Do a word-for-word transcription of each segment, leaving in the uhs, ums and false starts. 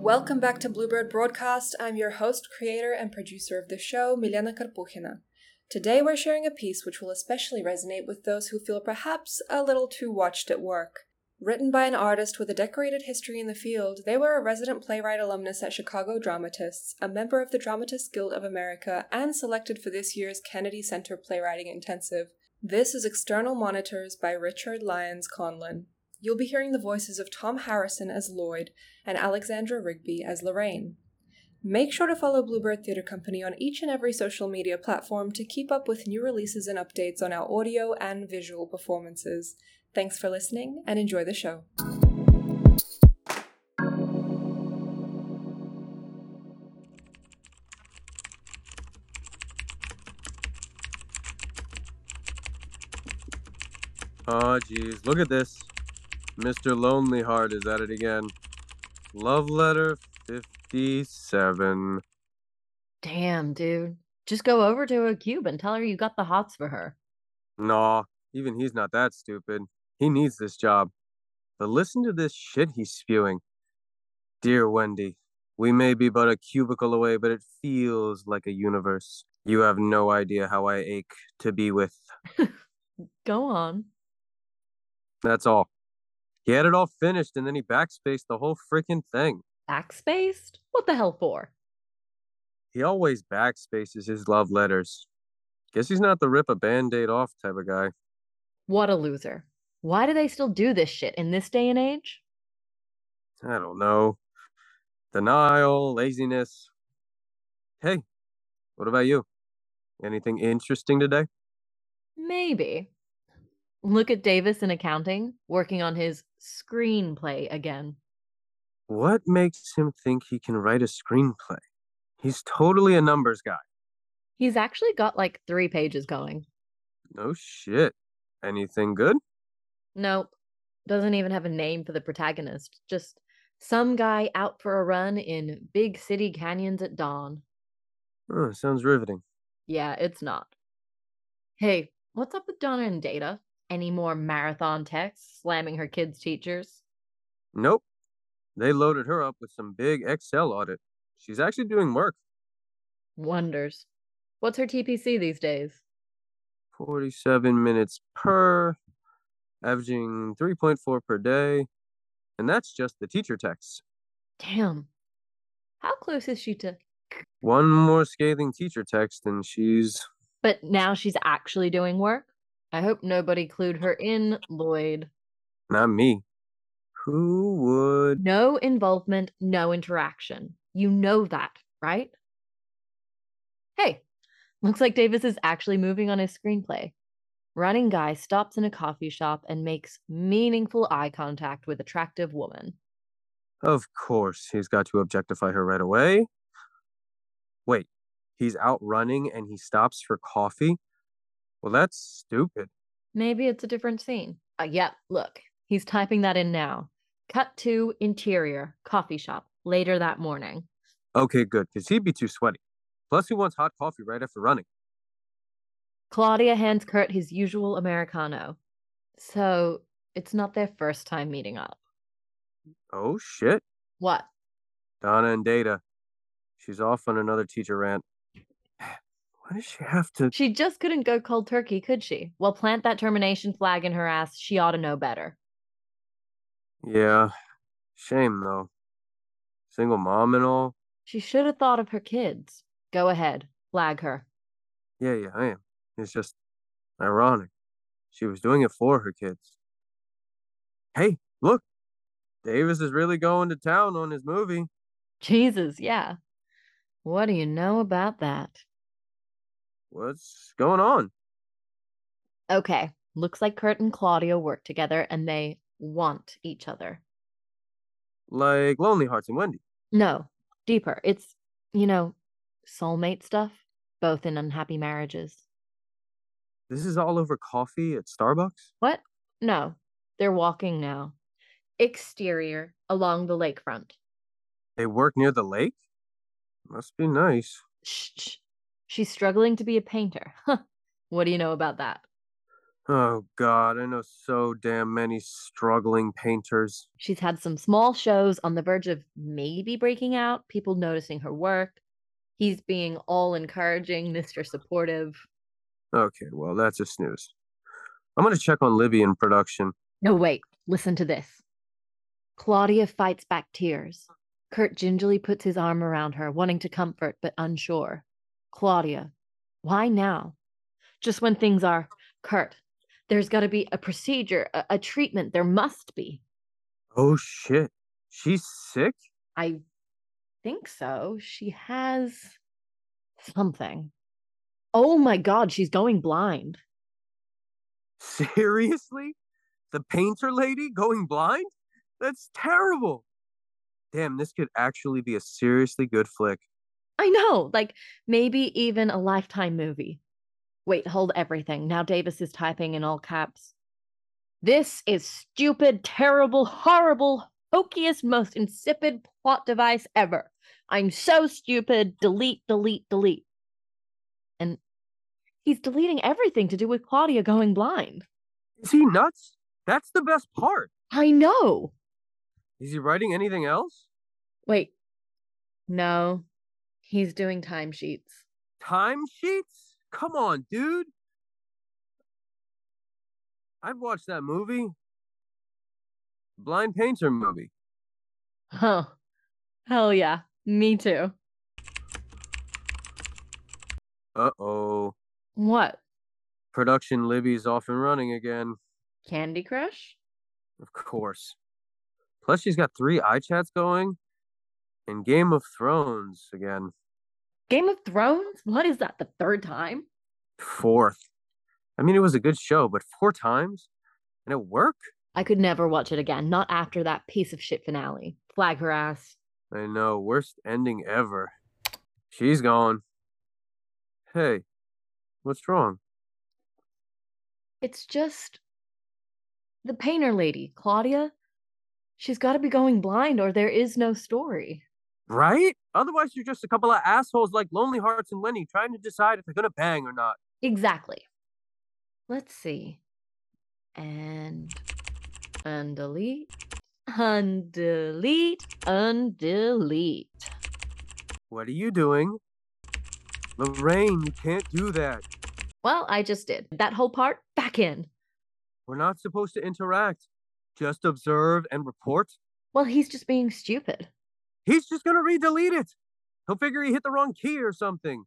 Welcome back to Bluebird Broadcast. I'm your host, creator, and producer of the show, Milena Karpukhina. Today we're sharing a piece which will especially resonate with those who feel perhaps a little too watched at work. Written by an artist with a decorated history in the field, they were a resident playwright alumnus at Chicago Dramatists, a member of the Dramatists Guild of America, and selected for this year's Kennedy Center Playwriting Intensive. This is External Monitors by Richard Lyons Conlon. You'll be hearing the voices of Tom Harrison as Lloyd and Alexandra Rigby as Lorraine. Make sure to follow Bluebird Theatre Company on each and every social media platform to keep up with new releases and updates on our audio and visual performances. Thanks for listening and enjoy the show. Oh, geez, look at this. Mister Lonely Heart is at it again. Love letter fifty-seven. Damn, dude. Just go over to a cube and tell her you got the hots for her. Nah, even he's not that stupid. He needs this job. But listen to this shit he's spewing. Dear Wendy, we may be but a cubicle away, but it feels like a universe. You have no idea how I ache to be with. Go on. That's all. He had it all finished, and then he backspaced the whole freaking thing. Backspaced? What the hell for? He always backspaces his love letters. Guess he's not the rip a band-aid off type of guy. What a loser. Why do they still do this shit in this day and age? I don't know. Denial, laziness. Hey, what about you? Anything interesting today? Maybe. Look at Davis in accounting, working on his screenplay again. What makes him think he can write a screenplay? He's totally a numbers guy. He's actually got like three pages going. No shit. Anything good? Nope. Doesn't even have a name for the protagonist. Just some guy out for a run in big city canyons at dawn. Oh, sounds riveting. Yeah, it's not. Hey, what's up with Donna and Data? Any more marathon texts slamming her kids' teachers? Nope. They loaded her up with some big Excel audit. She's actually doing work. Wonders. What's her T P C these days? forty-seven minutes per, averaging three point four per day. And that's just the teacher texts. Damn. How close is she to... One more scathing teacher text and she's... But now she's actually doing work? I hope nobody clued her in, Lloyd. Not me. Who would... No involvement, no interaction. You know that, right? Hey, looks like Davis is actually moving on his screenplay. Running guy stops in a coffee shop and makes meaningful eye contact with attractive woman. Of course, he's got to objectify her right away. Wait, he's out running and he stops for coffee? Well, that's stupid. Maybe it's a different scene. Uh, yeah, look, he's typing that in now. Cut to interior, coffee shop, later that morning. Okay, good, because he'd be too sweaty. Plus, who wants hot coffee right after running? Claudia hands Kurt his usual Americano. So, it's not their first time meeting up. Oh, shit. What? Donna and Data. She's off on another teacher rant. Why does she have to... She just couldn't go cold turkey, could she? Well, plant that termination flag in her ass. She ought to know better. Yeah. Shame, though. Single mom and all. She should have thought of her kids. Go ahead. Flag her. Yeah, yeah, I am. It's just ironic. She was doing it for her kids. Hey, look. Davis is really going to town on his movie. Jesus, yeah. What do you know about that? What's going on? Okay, looks like Kurt and Claudia work together and they want each other. Like Lonely Hearts and Wendy? No, deeper. It's, you know, soulmate stuff, both in unhappy marriages. This is all over coffee at Starbucks? What? No, they're walking now. Exterior, along the lakefront. They work near the lake? Must be nice. Shh, shh. She's struggling to be a painter. Huh. What do you know about that? Oh God, I know so damn many struggling painters. She's had some small shows on the verge of maybe breaking out, people noticing her work. He's being all encouraging, Mister Supportive. Okay, well, that's a snooze. I'm gonna check on Libby in production. No, wait, listen to this. Claudia fights back tears. Kurt gingerly puts his arm around her, wanting to comfort but unsure. Claudia, why now? Just when things are, Kurt, there's got to be a procedure, a, a treatment. There must be. Oh shit. She's sick? I think so. She has something. Oh my God, she's going blind. Seriously? The painter lady going blind? That's terrible. Damn, this could actually be a seriously good flick. I know, like maybe even a Lifetime movie. Wait, hold everything. Now Davis is typing in all caps. This is stupid, terrible, horrible, hokiest, most insipid plot device ever. I'm so stupid. Delete, delete, delete. And he's deleting everything to do with Claudia going blind. Is he nuts? That's the best part. I know. Is he writing anything else? Wait. No. He's doing timesheets. Timesheets? Come on, dude. I'd watch that movie. Blind Painter movie. Huh. Hell yeah. Me too. Uh-oh. What? Production Libby's off and running again. Candy Crush? Of course. Plus she's got three iChats going. And Game of Thrones again. Game of Thrones? What is that, the third time? Fourth. I mean, it was a good show, but four times? And it worked? I could never watch it again, not after that piece of shit finale. Flag her ass. I know, worst ending ever. She's gone. Hey, what's wrong? It's just the painter lady, Claudia. She's got to be going blind or there is no story. Right? Otherwise, you're just a couple of assholes like Lonely Hearts and Lenny trying to decide if they're gonna bang or not. Exactly. Let's see. And undelete, undelete, undelete. What are you doing? Lorraine, you can't do that. Well, I just did. That whole part, back in. We're not supposed to interact. Just observe and report. Well, he's just being stupid. He's just gonna re-delete it. He'll figure he hit the wrong key or something.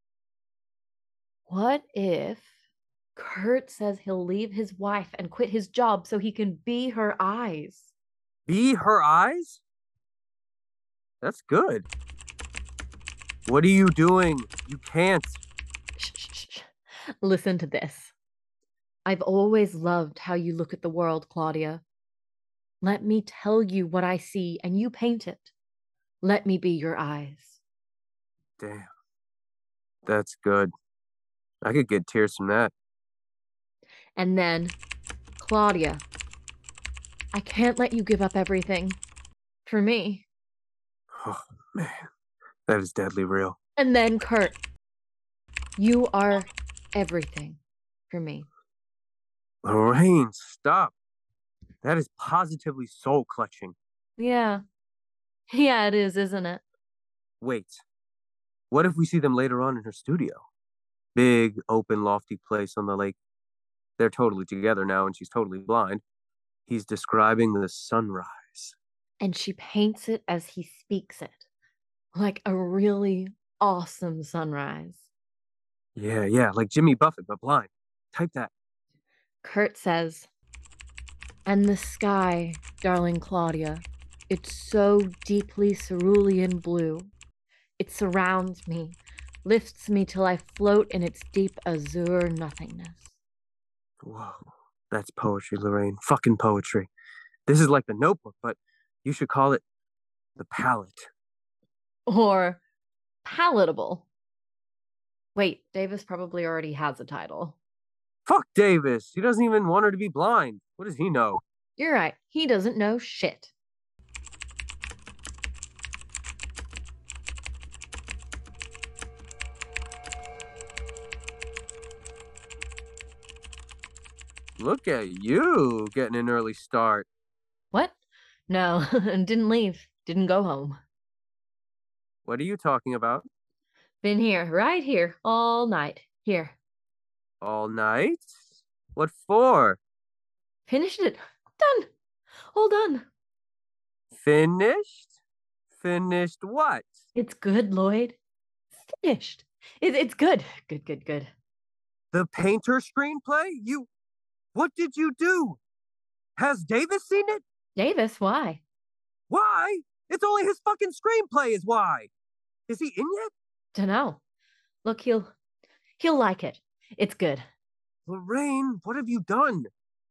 What if Kurt says he'll leave his wife and quit his job so he can be her eyes? Be her eyes? That's good. What are you doing? You can't. Shh, shh, shh. Listen to this. I've always loved how you look at the world, Claudia. Let me tell you what I see and you paint it. Let me be your eyes. Damn. That's good. I could get tears from that. And then, Claudia, I can't let you give up everything. For me. Oh, man. That is deadly real. And then, Kurt, you are everything for me. Lorraine, stop. That is positively soul clutching. Yeah. Yeah, it is, isn't it? Wait. What if we see them later on in her studio? Big, open, lofty place on the lake. They're totally together now and she's totally blind. He's describing the sunrise. And she paints it as he speaks it. Like a really awesome sunrise. Yeah, yeah, like Jimmy Buffett, but blind. Type that. Kurt says, and the sky, darling Claudia, it's so deeply cerulean blue. It surrounds me, lifts me till I float in its deep azure nothingness. Whoa, that's poetry, Lorraine. Fucking poetry. This is like the Notebook, but you should call it The Palette. Or palatable. Wait, Davis probably already has a title. Fuck Davis. He doesn't even want her to be blind. What does he know? You're right. He doesn't know shit. Look at you getting an early start. What? No, didn't leave. Didn't go home. What are you talking about? Been here, right here, all night. Here. All night? What for? Finished it. Done. All done. Finished? Finished what? It's good, Lloyd. Finished. It, it's good. Good, good, good. The painter screenplay? You. What did you do? Has Davis seen it? Davis, why? Why? It's only his fucking screenplay is why. Is he in yet? Dunno. Look, he'll he'll like it. It's good. Lorraine, what have you done?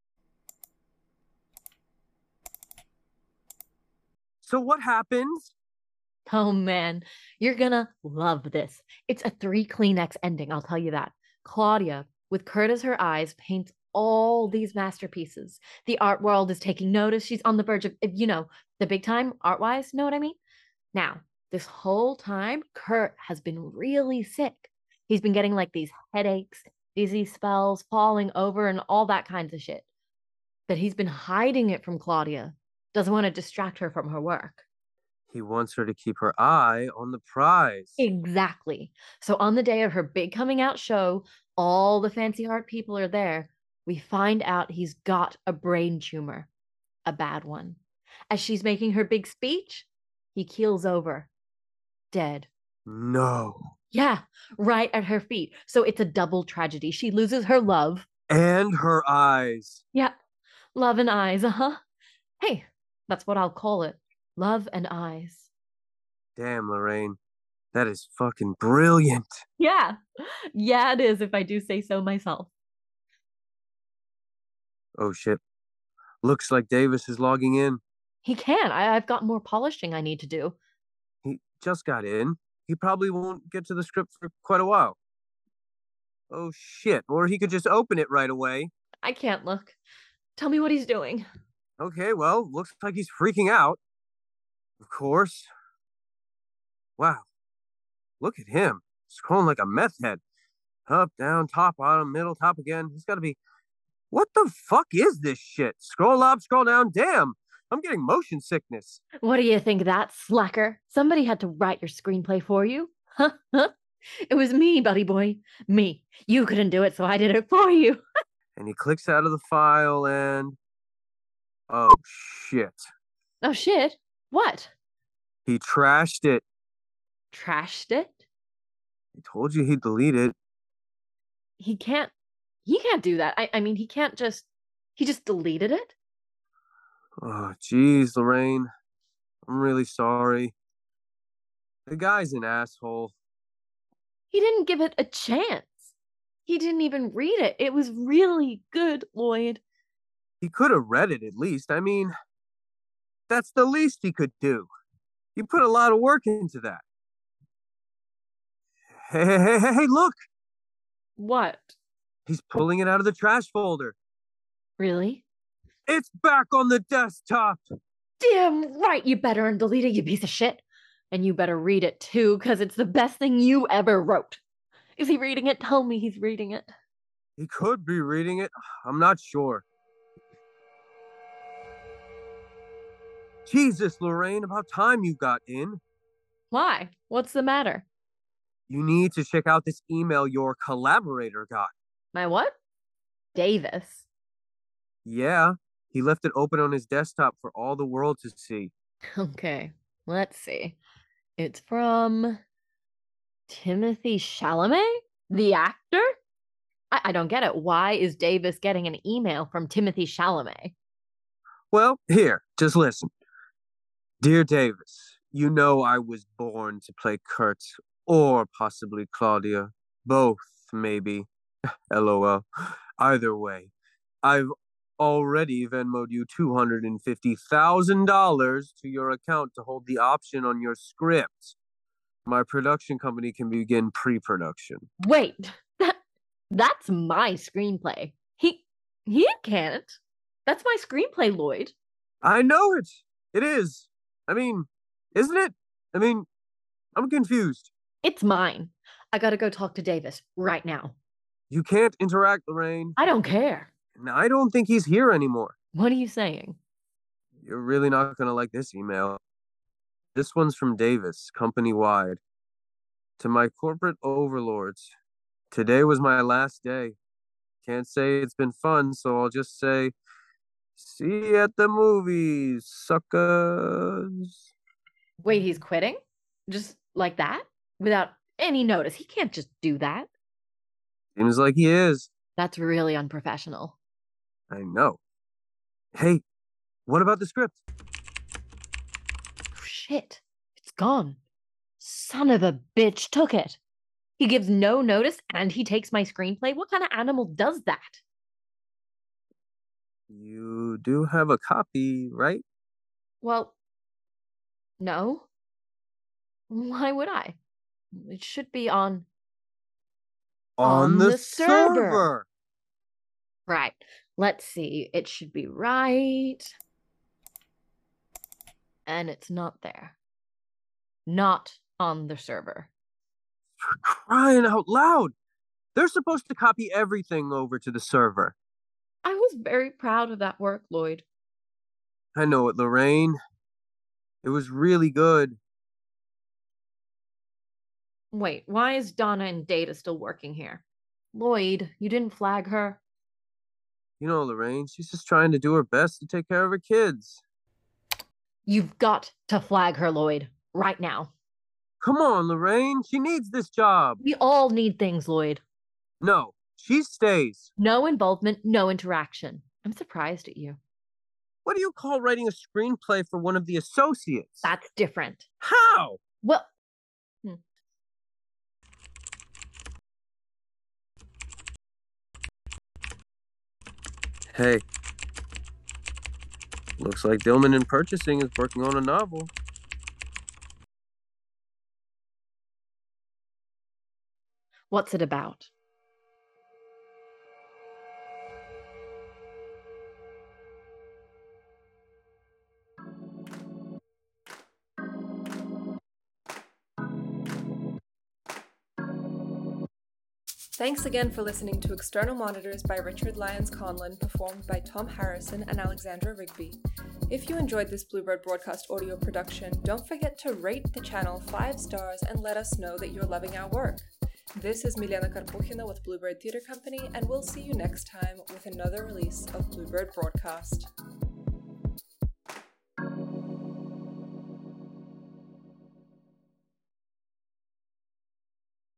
So what happens? Oh man, you're gonna love this. It's a three Kleenex ending, I'll tell you that. Claudia, with Kurt as her eyes, paints all these masterpieces. The art world is taking notice. She's on the verge of, you know, the big time art wise. Know what I mean? Now, this whole time, Kurt has been really sick. He's been getting like these headaches, dizzy spells, falling over, and all that kinds of shit. But he's been hiding it from Claudia. Doesn't want to distract her from her work. He wants her to keep her eye on the prize. Exactly. So on the day of her big coming out show, all the fancy art people are there. We find out he's got a brain tumor, a bad one. As she's making her big speech, he keels over, dead. No. Yeah, right at her feet. So it's a double tragedy. She loses her love. And her eyes. Yeah, love and eyes, uh-huh. Hey, that's what I'll call it. Love and eyes. Damn, Lorraine. That is fucking brilliant. Yeah. Yeah, it is if I do say so myself. Oh shit. Looks like Davis is logging in. He can. I, I've got more polishing I need to do. He just got in. He probably won't get to the script for quite a while. Oh shit. Or he could just open it right away. I can't look. Tell me what he's doing. Okay, well, looks like he's freaking out. Of course. Wow. Look at him. Scrolling like a meth head. Up, down, top, bottom, middle, top again. He's got to be... What the fuck is this shit? Scroll up, scroll down. Damn. I'm getting motion sickness. What do you think of that, slacker? Somebody had to write your screenplay for you. Huh? Huh? It was me, buddy boy. Me. You couldn't do it, so I did it for you. And he clicks out of the file and... Oh, shit. Oh, shit. What? He trashed it. Trashed it? I told you he'd delete it. He can't... He can't do that. I, I mean, he can't just... He just deleted it? Oh, jeez, Lorraine. I'm really sorry. The guy's an asshole. He didn't give it a chance. He didn't even read it. It was really good, Lloyd. He could have read it at least. I mean, that's the least he could do. He put a lot of work into that. Hey, hey, hey, hey, hey, look! What? He's pulling it out of the trash folder. Really? It's back on the desktop! Damn right you better delete it, you piece of shit. And you better read it too, because it's the best thing you ever wrote. Is he reading it? Tell me he's reading it. He could be reading it. I'm not sure. Jesus, Lorraine, about time you got in. Why? What's the matter? You need to check out this email your collaborator got. My what? Davis. Yeah, he left it open on his desktop for all the world to see. Okay, let's see. It's from Timothy Chalamet, the actor? I, I don't get it. Why is Davis getting an email from Timothy Chalamet? Well, here, just listen. Dear Davis, you know I was born to play Kurt, or possibly Claudia. Both, maybe. LOL. Either way, I've already Venmoed you two hundred fifty thousand dollars to your account to hold the option on your script. My production company can begin pre-production. Wait, that, that's my screenplay. He he can't. That's my screenplay, Lloyd. I know it. It is. I mean, isn't it? I mean, I'm confused. It's mine. I gotta go talk to Davis right now. You can't interact, Lorraine. I don't care. And I don't think he's here anymore. What are you saying? You're really not going to like this email. This one's from Davis, company-wide. To my corporate overlords, today was my last day. Can't say it's been fun, so I'll just say, see you at the movies, suckers. Wait, he's quitting? Just like that? Without any notice? He can't just do that. Seems like he is. That's really unprofessional. I know. Hey, what about the script? Shit, it's gone. Son of a bitch took it. He gives no notice and he takes my screenplay? What kind of animal does that? You do have a copy, right? Well, no. Why would I? It should be on... On, On the, the server. server. Right. Let's see. It should be right. And it's not there. Not on the server. For crying out loud! They're supposed to copy everything over to the server. I was very proud of that work, Lloyd. I know it, Lorraine. It was really good. Wait, why is Donna and Data still working here? Lloyd, you didn't flag her. You know, Lorraine, she's just trying to do her best to take care of her kids. You've got to flag her, Lloyd. Right now. Come on, Lorraine. She needs this job. We all need things, Lloyd. No, she stays. No involvement, no interaction. I'm surprised at you. What do you call writing a screenplay for one of the associates? That's different. How? Well... Hmm. Hey. Looks like Dillman in Purchasing is working on a novel. What's it about? Thanks again for listening to External Monitors by Richard Lyons Conlon, performed by Tom Harrison and Alexandra Rigby. If you enjoyed this Bluebird broadcast audio production, don't forget to rate the channel five stars and let us know that you're loving our work. This is Milena Karpukhina with Bluebird Theatre Company, and we'll see you next time with another release of Bluebird Broadcast.